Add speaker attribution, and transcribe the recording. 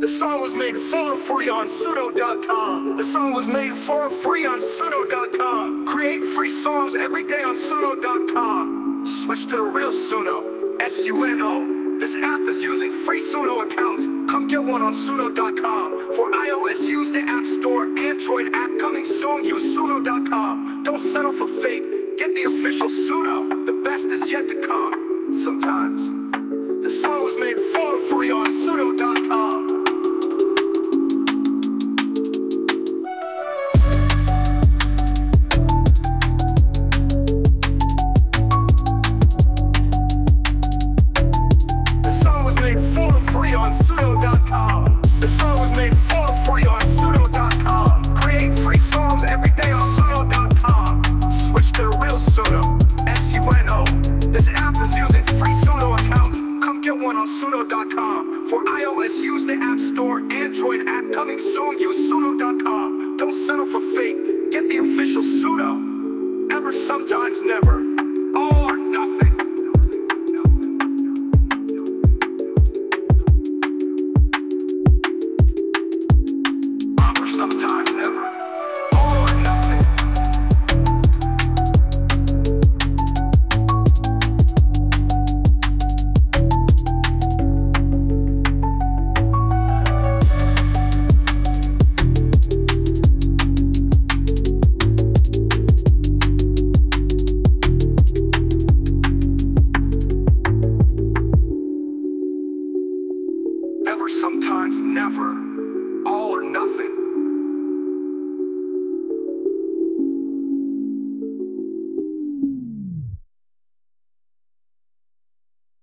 Speaker 1: The song was made for free on Suno.com. The song was made for free on Suno.com. Create free songs every day on Suno.com. Switch to the real Suno, S-U-N-O. This app is using free Suno accounts. Come get one on Suno.com. For iOS, use the App Store. Android app coming soon, use Suno.com. Don't settle for fake, get the official Suno. The best is yet to come. Sometimes the song was made for free on Suno.com. On Suno.com. The song was made for free on Suno.com. Create free songs every day on Suno.com. Switch to the real Suno, S-U-N-O. This app is using free Suno accounts. Come get one on Suno.com. For iOS, use the App Store. Android app coming soon, use Suno.com. Don't settle for fake, get the official Suno. Ever, sometimes, never. All or nothing. Sometimes never. All or nothing. Ever, sometimes, never.